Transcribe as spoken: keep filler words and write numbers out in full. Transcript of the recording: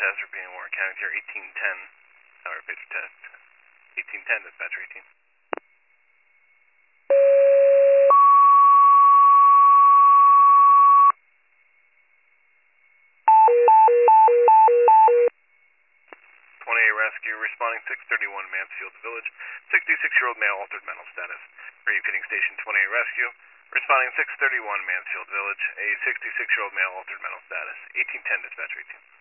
Hazard being Warren County here, eighteen ten, tower pager test. eighteen ten, dispatcher eighteen. twenty-eight rescue, responding six thirty-one Mansfield Village, sixty-six-year-old male altered mental status. Repeating station twenty-eight rescue, responding six thirty-one Mansfield Village, a sixty-six-year-old male altered mental status. eighteen ten, dispatcher eighteen.